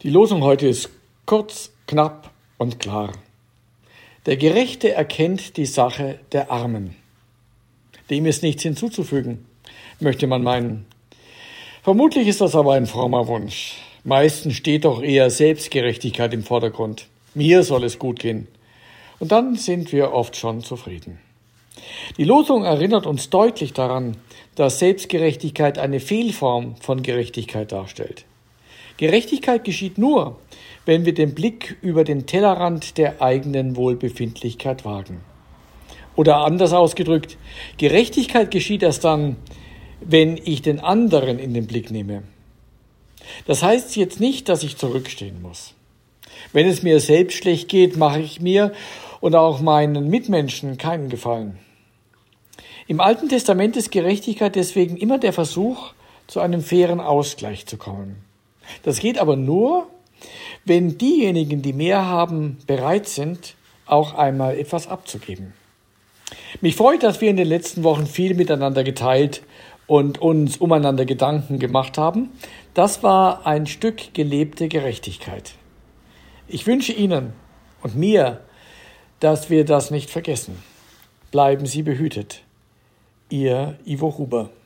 Die Losung heute ist kurz, knapp und klar. Der Gerechte erkennt die Sache der Armen. Dem ist nichts hinzuzufügen, möchte man meinen. Vermutlich ist das aber ein frommer Wunsch. Meistens steht doch eher Selbstgerechtigkeit im Vordergrund. Mir soll es gut gehen. Und dann sind wir oft schon zufrieden. Die Losung erinnert uns deutlich daran, dass Selbstgerechtigkeit eine Fehlform von Gerechtigkeit darstellt. Gerechtigkeit geschieht nur, wenn wir den Blick über den Tellerrand der eigenen Wohlbefindlichkeit wagen. Oder anders ausgedrückt, Gerechtigkeit geschieht erst dann, wenn ich den anderen in den Blick nehme. Das heißt jetzt nicht, dass ich zurückstehen muss. Wenn es mir selbst schlecht geht, mache ich mir und auch meinen Mitmenschen keinen Gefallen. Im Alten Testament ist Gerechtigkeit deswegen immer der Versuch, zu einem fairen Ausgleich zu kommen. Das geht aber nur, wenn diejenigen, die mehr haben, bereit sind, auch einmal etwas abzugeben. Mich freut, dass wir in den letzten Wochen viel miteinander geteilt und uns umeinander Gedanken gemacht haben. Das war ein Stück gelebte Gerechtigkeit. Ich wünsche Ihnen und mir, dass wir das nicht vergessen. Bleiben Sie behütet. Ihr Ivo Huber.